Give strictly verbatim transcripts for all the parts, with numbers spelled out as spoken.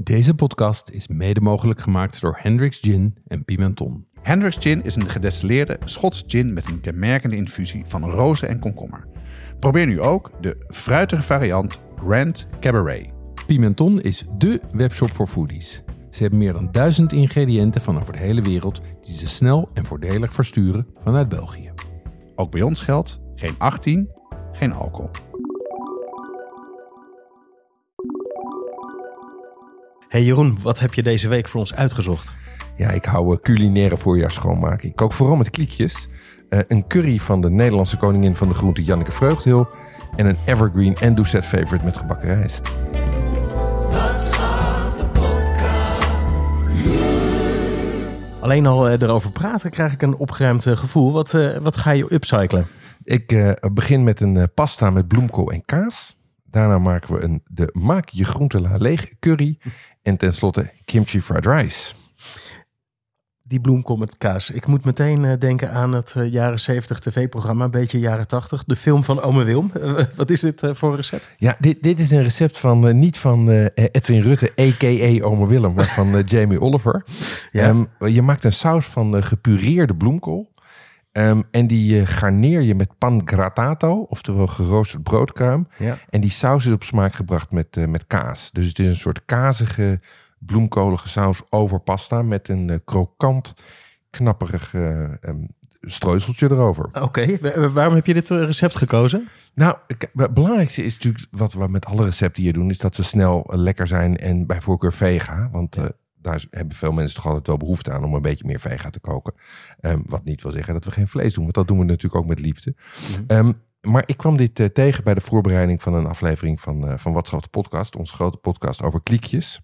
Deze podcast is mede mogelijk gemaakt door Hendrick's Gin en Pimenton. Hendrick's Gin is een gedestilleerde Schots gin met een kenmerkende infusie van rozen en komkommer. Probeer nu ook de fruitige variant Grand Cabaret. Pimenton is dé webshop voor foodies. Ze hebben meer dan duizend ingrediënten van over de hele wereld die ze snel en voordelig versturen vanuit België. Ook bij ons geldt geen achttien, geen alcohol. Hey Jeroen, wat heb je deze week voor ons uitgezocht? Ja, ik hou uh, culinaire voorjaar schoonmaken. Ik kook vooral met kliekjes. Uh, een curry van de Nederlandse koningin van de groente Janneke Vreugdeel. En een evergreen en doucet favorite met gebakken rijst. Alleen al uh, erover praten krijg ik een opgeruimd uh, gevoel. Wat, uh, wat ga je upcyclen? Ik uh, begin met een uh, pasta met bloemkool en kaas. Daarna maken we een de maak je groente la leeg curry. En tenslotte kimchi fried rice. Die bloemkool met kaas. Ik moet meteen uh, denken aan het uh, jaren zeventig tv-programma. Een beetje jaren tachtig. De film van Ome Wilm. Uh, wat is dit uh, voor een recept? Ja, dit, dit is een recept van uh, niet van uh, Edwin Rutte, a k a. Ome Willem. Maar van uh, Jamie Oliver. Ja. Um, je maakt een saus van uh, gepureerde bloemkool. Um, en die uh, garneer je met pan grattato, oftewel geroosterd broodkruim. Ja. En die saus is op smaak gebracht met, uh, met kaas. Dus het is een soort kazige, bloemkolige saus over pasta met een uh, krokant, knapperig uh, um, streuseltje erover. Oké, okay. Waarom heb je dit recept gekozen? Nou, het belangrijkste is natuurlijk wat we met alle recepten hier doen, is dat ze snel uh, lekker zijn en bij voorkeur vega. Want uh, daar hebben veel mensen toch altijd wel behoefte aan om een beetje meer vega te koken. Um, wat niet wil zeggen dat we geen vlees doen, want dat doen we natuurlijk ook met liefde. Mm-hmm. Um, maar ik kwam dit uh, tegen bij de voorbereiding van een aflevering van, uh, van Wat Schoot de Podcast, onze grote podcast over kliekjes.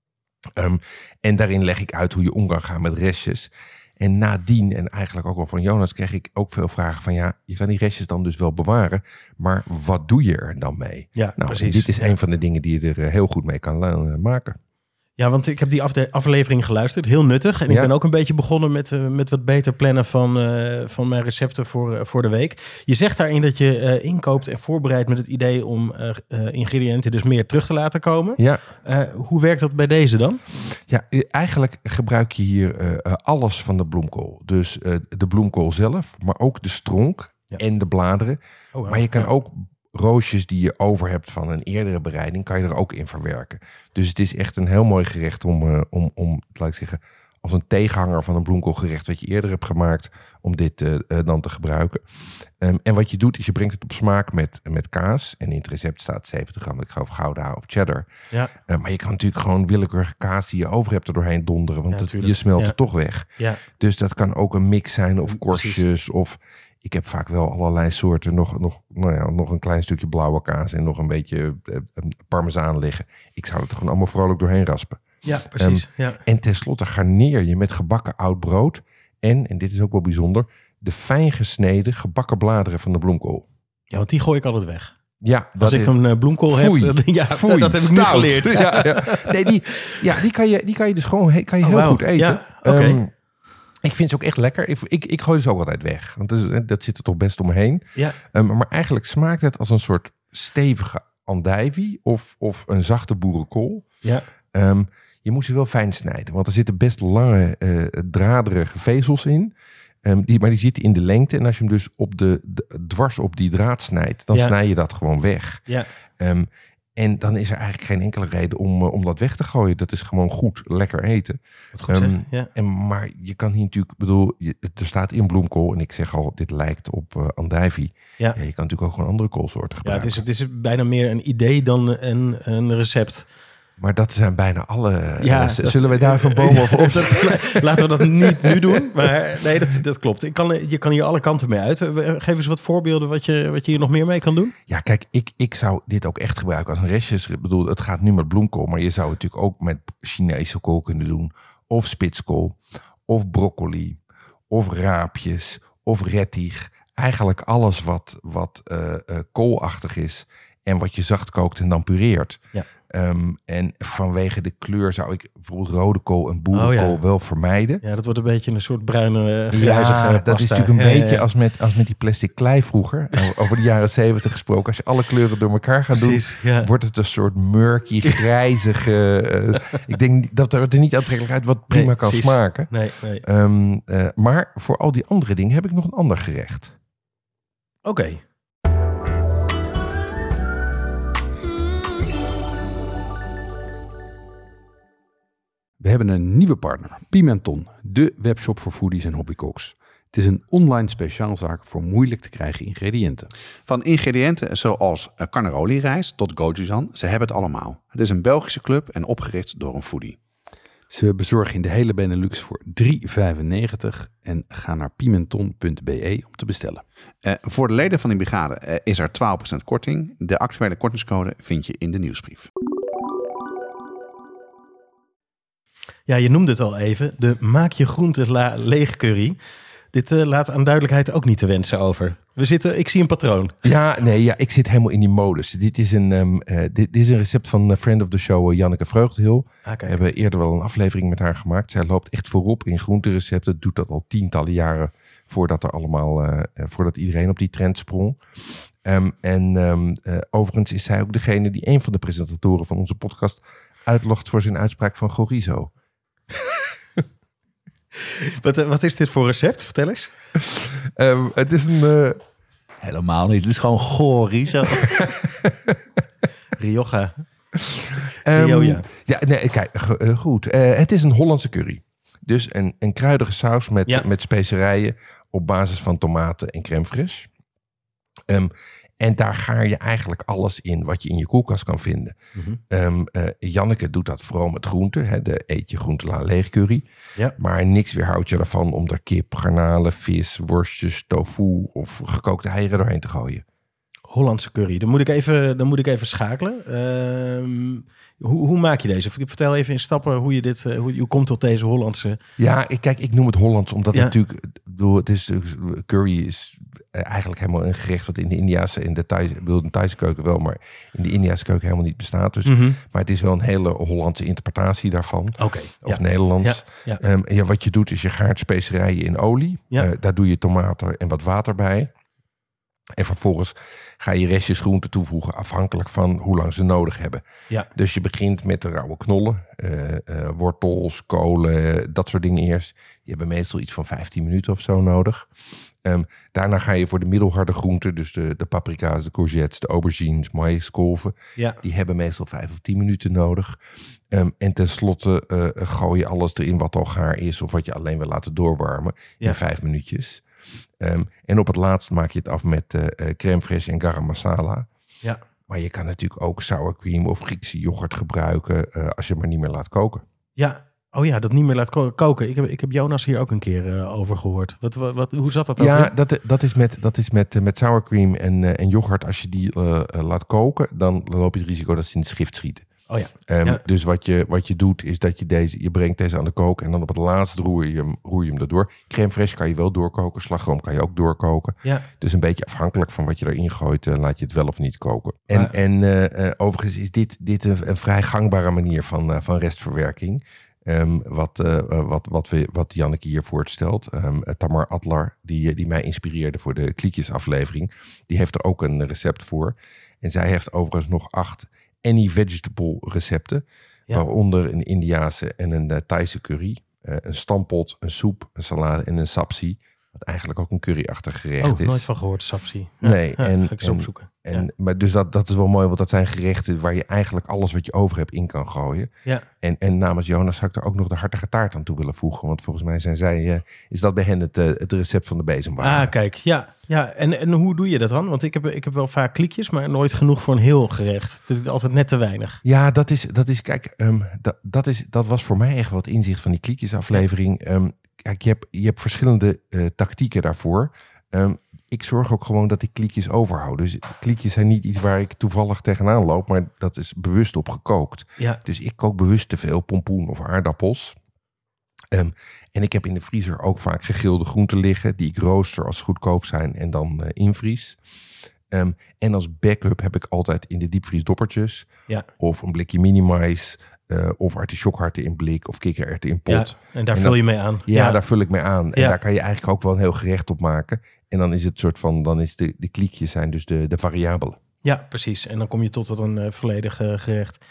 Um, en daarin leg ik uit hoe je om kan gaan met restjes. En nadien, en eigenlijk ook al van Jonas, kreeg ik ook veel vragen van ja, je kan die restjes dan dus wel bewaren, maar wat doe je er dan mee? Ja, nou, precies. Dit is ja. een van de dingen die je er uh, heel goed mee kan uh, maken. Ja, want ik heb die afde- aflevering geluisterd. Heel nuttig. En ik ja. ben ook een beetje begonnen met, uh, met wat beter plannen van, uh, van mijn recepten voor, uh, voor de week. Je zegt daarin dat je uh, inkoopt en voorbereidt met het idee om uh, uh, ingrediënten dus meer terug te laten komen. Ja. Uh, hoe werkt dat bij deze dan? Ja, eigenlijk gebruik je hier uh, alles van de bloemkool. Dus uh, de bloemkool zelf, maar ook de stronk ja. en de bladeren. Oh, wow. Maar je kan ja. ook roosjes die je over hebt van een eerdere bereiding, kan je er ook in verwerken. Dus het is echt een heel mooi gerecht om, uh, om, om laat ik zeggen, als een tegenhanger van een bloemkoolgerecht wat je eerder hebt gemaakt, om dit uh, uh, dan te gebruiken. Um, en wat je doet, is je brengt het op smaak met, met kaas. En in het recept staat zeventig gram, ik geloof Gouda of cheddar. Ja. Uh, maar je kan natuurlijk gewoon willekeurige kaas die je over hebt er doorheen donderen, want ja, het, je smelt ja. het toch weg. Ja. Dus dat kan ook een mix zijn of korstjes. Precies. Of ik heb vaak wel allerlei soorten, nog, nog, nou ja, nog een klein stukje blauwe kaas en nog een beetje uh, parmezaan liggen. Ik zou het er gewoon allemaal vrolijk doorheen raspen. Ja, precies. Um, ja. En tenslotte garneer je met gebakken oud brood en, en dit is ook wel bijzonder, de fijn gesneden gebakken bladeren van de bloemkool. Ja, want die gooi ik altijd weg. Ja, als ik een uh, bloemkool foei, heb, ja, foei, dat heb ik stout. nu geleerd. Ja, ja. Nee, die, ja, die, kan je, die kan je dus gewoon kan je heel oh, wow. goed eten. Ja, oké. Okay. Um, Ik vind ze ook echt lekker. Ik, ik, ik gooi ze ook altijd weg. Want dat, dat zit er toch best omheen. Ja. Um, maar eigenlijk smaakt het als een soort stevige andijvie of, of een zachte boerenkool. Ja. Um, je moet ze wel fijn snijden. Want er zitten best lange, uh, draderige vezels in. Um, die, maar die zitten in de lengte. En als je hem dus op de, de, dwars op die draad snijdt, dan ja. snij je dat gewoon weg. Ja. Um, En dan is er eigenlijk geen enkele reden om, uh, om dat weg te gooien. Dat is gewoon goed, lekker eten. Wat goed, um, ja. en, maar je kan hier natuurlijk, bedoel, je, er staat in bloemkool. En ik zeg al, dit lijkt op uh, andijvie. Ja. Ja, je kan natuurlijk ook gewoon andere koolsoorten gebruiken. Ja, het is, het is bijna meer een idee dan een, een recept. Maar dat zijn bijna alle... Ja, uh, dat, zullen we daar van bomen over op? Dat, laten we dat niet nu doen. Maar nee, dat, dat klopt. Ik kan, je kan hier alle kanten mee uit. Geef eens wat voorbeelden wat je, wat je hier nog meer mee kan doen. Ja, kijk, ik, ik zou dit ook echt gebruiken als een restjes. Ik bedoel, het gaat nu met bloemkool. Maar je zou het natuurlijk ook met Chinese kool kunnen doen. Of spitskool. Of broccoli. Of raapjes. Of rettig. Eigenlijk alles wat, wat uh, uh, koolachtig is. En wat je zacht kookt en dan pureert. Ja. Um, en vanwege de kleur zou ik bijvoorbeeld rode kool en boerenkool oh, ja. wel vermijden. Ja, dat wordt een beetje een soort bruine, grijzige ja, pasta. Dat is natuurlijk een ja, beetje ja. Als, met, als met die plastic klei vroeger. Over de jaren zeventig gesproken. Als je alle kleuren door elkaar gaat Precies, doen, ja. wordt het een soort murky, grijzige... uh, ik denk dat er, er niet aantrekkelijk uit wat prima nee, kan precies. smaken. Nee, nee. Um, uh, maar voor al die andere dingen heb ik nog een ander gerecht. Oké. Okay. We hebben een nieuwe partner, Pimenton, de webshop voor foodies en hobbycooks. Het is een online speciaalzaak voor moeilijk te krijgen ingrediënten. Van ingrediënten zoals carnaroli rijst tot gochujang, ze hebben het allemaal. Het is een Belgische club en opgericht door een foodie. Ze bezorgen in de hele Benelux voor drie vijfennegentig en ga naar pimenton punt b e om te bestellen. Uh, voor de leden van die brigade uh, is er twaalf procent korting. De actuele kortingscode vind je in de nieuwsbrief. Ja, je noemde het al even. De maak je groente la- leeg curry. Dit uh, laat aan duidelijkheid ook niet te wensen over. We zitten, ik zie een patroon. Ja, nee, ja, ik zit helemaal in die modus. Dit is een, um, uh, dit, dit is een recept van uh, friend of the show, uh, Janneke Vreugdehil. Ah, we hebben eerder wel een aflevering met haar gemaakt. Zij loopt echt voorop in groenterecepten. Doet dat al tientallen jaren voordat er allemaal, uh, voordat iedereen op die trend sprong. Um, en um, uh, overigens is zij ook degene die een van de presentatoren van onze podcast uitlogt voor zijn uitspraak van chorizo. Wat, wat is dit voor recept? Vertel eens. Um, het is een... Uh... Helemaal niet. Het is gewoon chorizo. Rioja. Um, Rioja. Ja, nee, kijk, goed. Uh, het is een Hollandse curry. Dus een, een kruidige saus met, ja. met specerijen op basis van tomaten en crème fraîche. Um, En daar gaar je eigenlijk alles in wat je in je koelkast kan vinden. Mm-hmm. Um, uh, Janneke doet dat vooral met groenten. Hè, de eet je groente la leeg curry. Ja. Maar niks weerhoudt je ervan om er kip, garnalen, vis, worstjes, tofu of gekookte eieren doorheen te gooien. Hollandse curry. Dan moet ik even, dan moet ik even schakelen. Um, hoe, hoe maak je deze? Vertel even in stappen hoe je dit, hoe, hoe komt tot deze Hollandse... Ja, ik, kijk, ik noem het Hollands omdat ja. het natuurlijk... Bedoel, het is, curry is eigenlijk helemaal een gerecht wat in de Indiase, in de Thaise, bedoel, de Thaise keuken wel, maar in de Indiase keuken helemaal niet bestaat. Dus, mm-hmm. Maar het is wel een hele Hollandse interpretatie daarvan. Okay, of ja. Nederlands. Ja, ja. Um, ja, wat je doet is je gaart specerijen in olie. Ja. Uh, daar doe je tomaten en wat water bij. En vervolgens ga je restjes groenten toevoegen afhankelijk van hoe lang ze nodig hebben. Ja. Dus je begint met de rauwe knollen, uh, uh, wortels, kolen, dat soort dingen eerst. Die hebben meestal iets van vijftien minuten of zo nodig. Um, daarna ga je voor de middelharde groenten, dus de, de paprika's, de courgettes, de aubergines, maïskolven. Ja. Die hebben meestal vijf of tien minuten nodig. Um, en tenslotte uh, gooi je alles erin wat al gaar is of wat je alleen wil laten doorwarmen ja. in vijf minuutjes. Um, en op het laatst maak je het af met uh, crème fraîche en garam masala. Ja. Maar je kan natuurlijk ook sour cream of Griekse yoghurt gebruiken uh, als je het maar niet meer laat koken. Ja, oh ja, dat niet meer laat ko- koken. Ik heb, ik heb Jonas hier ook een keer uh, over gehoord. Wat, wat, wat, hoe zat dat ook? Ja, dat, dat is met, dat is met, met sour cream en, uh, en yoghurt. Als je die uh, uh, laat koken, dan loop je het risico dat ze in de schrift schieten. Oh ja. Um, ja. Dus wat je, wat je doet is dat je deze, je brengt deze aan de kook en dan op het laatst roer je hem, roer je hem erdoor. Crème fraîche kan je wel doorkoken, slagroom kan je ook doorkoken. Ja. Dus een beetje afhankelijk van wat je erin gooit, uh, laat je het wel of niet koken. En, ja. en uh, uh, overigens is dit, dit een, een vrij gangbare manier van, uh, van restverwerking. Um, wat, uh, wat, wat, we, wat Janneke hier voorstelt. Um, Tamar Adlar, die, die mij inspireerde voor de kliekjesaflevering, die heeft er ook een recept voor. En zij heeft overigens nog acht any vegetable recepten, ja. waaronder een Indiase en een uh, Thaise curry, uh, een stampot, een soep, een salade en een sapsi, wat eigenlijk ook een curryachtig gerecht oh, is. Nooit van gehoord, sapsi. Ja, nee, ja, en, ga ik eens opzoeken. En, ja. maar dus dat, dat is wel mooi, want dat zijn gerechten waar je eigenlijk alles wat je over hebt in kan gooien. Ja. En, en namens Jonas zou ik er ook nog de hartige taart aan toe willen voegen, want volgens mij zijn zij, uh, is dat bij hen het, uh, het recept van de bezemwagen. Ah, kijk, ja. ja. En, en hoe doe je dat dan? Want ik heb, ik heb wel vaak kliekjes, maar nooit genoeg voor een heel gerecht. Het is altijd net te weinig. Ja, dat is, dat is kijk, um, dat, dat, is, dat was voor mij echt wel het inzicht van die kliekjesaflevering. Um, kijk, je hebt, je hebt verschillende uh, tactieken daarvoor. Um, ik zorg ook gewoon dat ik kliekjes overhoud. Dus kliekjes zijn niet iets waar ik toevallig tegenaan loop, maar dat is bewust op gekookt. Ja. Dus ik kook bewust te veel pompoen of aardappels. Um, en ik heb in de vriezer ook vaak gegrilde groenten liggen, die ik rooster als ze goedkoop zijn en dan uh, invries. Um, en als backup heb ik altijd in de diepvries doppertjes. Ja. Of een blikje mini-mais. Uh, of artichokharten in blik. Of kikkererwten in pot. Ja, en daar en vul dat, je mee aan. Ja, ja, daar vul ik mee aan. En ja. daar kan je eigenlijk ook wel een heel gerecht op maken. En dan is het soort van, dan is de, de kliekjes zijn dus de, de variabelen. Ja, precies. En dan kom je tot een uh, volledig uh, gerecht.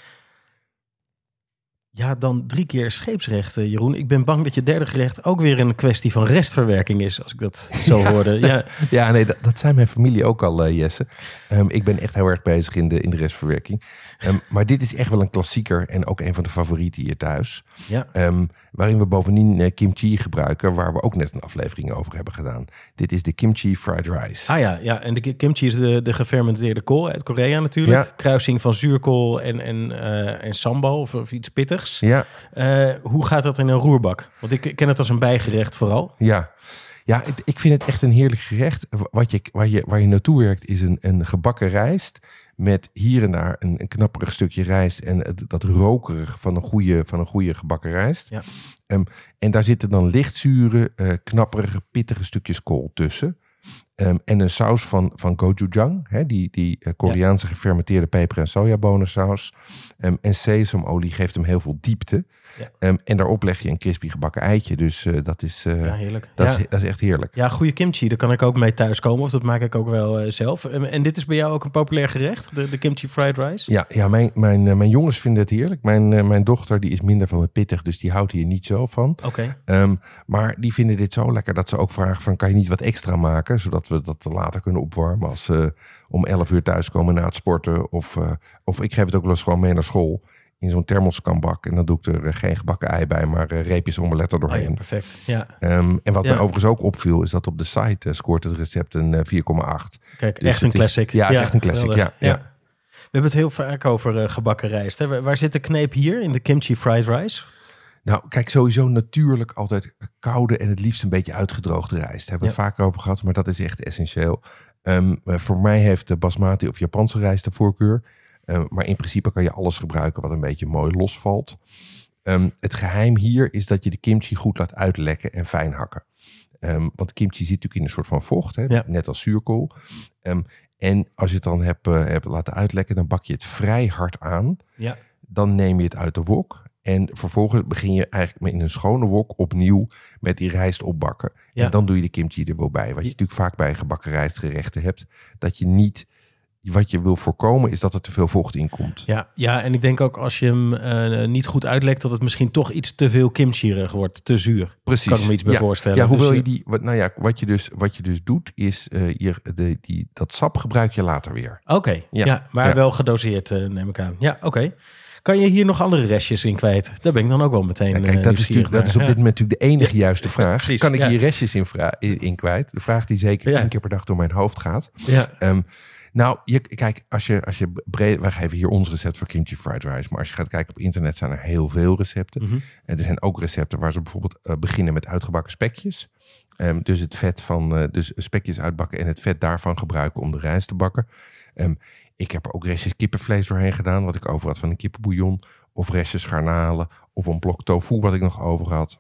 Ja, dan drie keer scheepsrecht, uh, Jeroen. Ik ben bang dat je derde gerecht ook weer een kwestie van restverwerking is, als ik dat zo ja. hoorde. Ja, ja nee, dat, dat zijn mijn familie ook al, uh, Jesse. Um, ik ben echt heel erg bezig in de, in de restverwerking. Um, maar dit is echt wel een klassieker en ook een van de favorieten hier thuis. Ja. Um, waarin we bovendien uh, kimchi gebruiken, waar we ook net een aflevering over hebben gedaan. Dit is de kimchi fried rice. Ah ja, ja. En de kimchi is de, de gefermenteerde kool uit Korea natuurlijk. Ja. Kruising van zuurkool en, en, uh, en sambal of, of iets pittigs. Ja. Uh, hoe gaat dat in een roerbak? Want ik ken het als een bijgerecht vooral. Ja. Ja, ik vind het echt een heerlijk gerecht. Wat je, waar, je, waar je naartoe werkt is een, een gebakken rijst met hier en daar een, een knapperig stukje rijst en dat rokerig van een goede, van een goede gebakken rijst. Ja. Um, en daar zitten dan lichtzure, uh, knapperige, pittige stukjes kool tussen. Um, en een saus van, van gochujang, hè, die, die uh, Koreaanse ja. gefermenteerde peper- en sojabonensaus. Um, en sesamolie geeft hem heel veel diepte. Ja. Um, en daarop leg je een crispy gebakken eitje. Dus uh, dat, is, uh, ja, heerlijk. Dat, ja. is, dat is echt heerlijk. Ja, goede kimchi, daar kan ik ook mee thuiskomen. Of dat maak ik ook wel uh, zelf. Um, en dit is bij jou ook een populair gerecht, de, de kimchi fried rice? Ja, ja mijn, mijn, uh, mijn jongens vinden het heerlijk. Mijn, uh, mijn dochter die is minder van het pittig, dus die houdt hier niet zo van. Oké. Okay. Um, maar die vinden dit zo lekker dat ze ook vragen van, kan je niet wat extra maken? Zodat we dat later kunnen opwarmen als ze uh, om elf uur thuiskomen na het sporten. Of, uh, of ik geef het ook wel eens gewoon mee naar school. In zo'n thermoskanbak. En dan doe ik er uh, geen gebakken ei bij, maar uh, reepjes omelet er doorheen. Oh ja, perfect. Ja. Um, en wat ja. mij overigens ook opviel, is dat op de site uh, scoort het recept een uh, vier komma acht. Kijk, dus echt een classic. Is, ja, het ja, is echt een classic. Ja, ja. Ja. We hebben het heel vaak over uh, gebakken rijst. Hè? Waar, waar zit de kneep hier in de kimchi fried rice? Nou, kijk, sowieso natuurlijk altijd koude en het liefst een beetje uitgedroogde rijst. Daar hebben we ja. het vaker over gehad, maar dat is echt essentieel. Um, uh, voor mij heeft de basmati of Japanse rijst de voorkeur. Uh, maar in principe kan je alles gebruiken wat een beetje mooi losvalt. Um, het geheim hier is dat je de kimchi goed laat uitlekken en fijn hakken. Um, want kimchi zit natuurlijk in een soort van vocht, hè? Ja. Net als zuurkool. Um, en als je het dan hebt, uh, hebt laten uitlekken, dan bak je het vrij hard aan. Ja. Dan neem je het uit de wok. En vervolgens begin je eigenlijk in een schone wok opnieuw met die rijst opbakken. Ja. En dan doe je de kimchi er wel bij. Wat je ja. natuurlijk vaak bij gebakken rijstgerechten hebt. Dat je niet... Wat je wil voorkomen is dat er te veel vocht in komt. Ja, ja, en ik denk ook als je hem uh, niet goed uitlekt, dat het misschien toch iets te veel kimchi wordt, te zuur. Precies. Kan ik me iets bij ja. voorstellen. Ja, hoe dus, wil je die? Wat, nou ja, wat je dus, wat je dus doet, is uh, je, de, die, dat sap gebruik je later weer. Oké, okay. ja. ja, maar ja. wel gedoseerd, uh, neem ik aan. Ja, oké. Okay. Kan je hier nog andere restjes in kwijt? Daar ben ik dan ook wel meteen ja, kijk, dat, is dat is op dit moment natuurlijk de enige ja. juiste vraag. Precies, kan ik ja. hier restjes in, vra- in, in kwijt? De vraag die zeker ja. één keer per dag door mijn hoofd gaat. Ja. Um, Nou, je, kijk, als je, als je breed... Wij geven hier ons recept voor kimchi fried rice. Maar als je gaat kijken op internet zijn er heel veel recepten. Mm-hmm. En er zijn ook recepten waar ze bijvoorbeeld uh, beginnen met uitgebakken spekjes. Um, dus het vet van... Uh, dus spekjes uitbakken en het vet daarvan gebruiken om de rijst te bakken. Um, ik heb er ook restjes kippenvlees doorheen gedaan. Wat ik over had van een kippenbouillon. Of restjes garnalen. Of een blok tofu wat ik nog over had.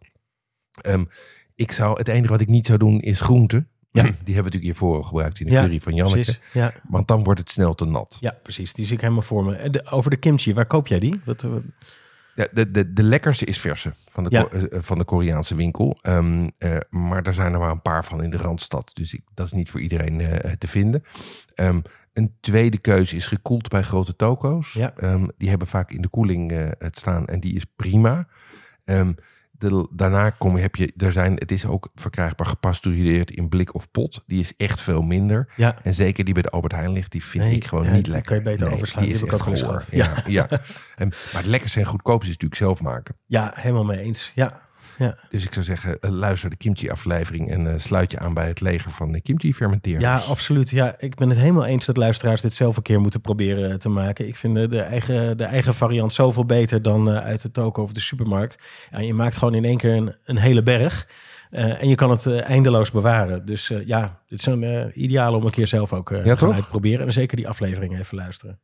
Um, ik zou, het enige wat ik niet zou doen is groenten. Ja. Die hebben we natuurlijk hiervoor gebruikt in de ja, curry van Janneke. Ja. Want dan wordt het snel te nat. Ja, precies. Die zie ik helemaal voor me. De, over de kimchi, waar koop jij die? Wat, uh... de, de, de, de lekkerste is verse van de, ja. uh, van de Koreaanse winkel. Um, uh, maar daar zijn er maar een paar van in de Randstad. Dus ik, dat is niet voor iedereen uh, te vinden. Um, een tweede keuze is gekoeld bij grote toko's. Ja. Um, die hebben vaak in de koeling uh, het staan en die is prima. Um, De, daarna kom, heb je, er zijn, het is ook verkrijgbaar gepasteuriseerd in blik of pot. Die is echt veel minder. Ja. En zeker die bij de Albert Heijn ligt, die vind nee, ik gewoon ja, niet lekker. Kan je beter nee, overslaan. Die is echt goor. Ja, ja. ja. En, maar het lekkerste en goedkoopste is natuurlijk zelf maken. Ja, helemaal mee eens. Ja. Ja. Dus ik zou zeggen, uh, luister de kimchi-aflevering en uh, sluit je aan bij het leger van de kimchi-fermenteerders. Ja, absoluut. Ja, ik ben het helemaal eens dat luisteraars dit zelf een keer moeten proberen te maken. Ik vind de, de, eigen, de eigen variant zoveel beter dan uh, uit de toko of de supermarkt. Ja, je maakt gewoon in één keer een, een hele berg. Uh, en je kan het uh, eindeloos bewaren. Dus uh, ja, dit is een uh, ideaal om een keer zelf ook uh, ja, te gaan uitproberen. En zeker die aflevering even luisteren.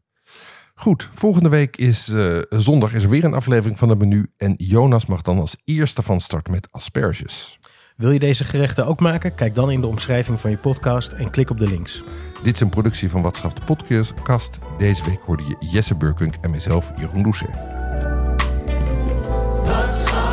Goed, volgende week is uh, zondag is er weer een aflevering van het menu. En Jonas mag dan als eerste van start met asperges. Wil je deze gerechten ook maken? Kijk dan in de omschrijving van je podcast en klik op de links. Dit is een productie van Wat Schaft de Podcast. Deze week hoorde je Jesse Burkunk en mijzelf, Jeroen Doucet.